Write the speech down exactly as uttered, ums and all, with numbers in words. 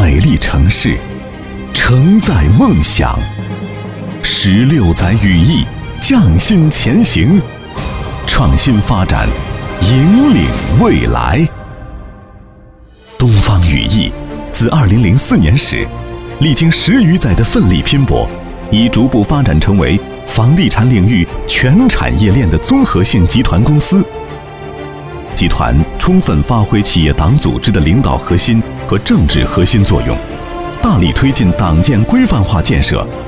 美丽城市，承载梦想。十六载羽翼，匠心前行，创新发展，引领未来。东方羽翼自二零零四年始，历经十余载的奋力拼搏，已逐步发展成为房地产领域全产业链的综合性集团公司。集团充分发挥企业党组织的领导核心和政治核心作用，大力推进党建规范化建设，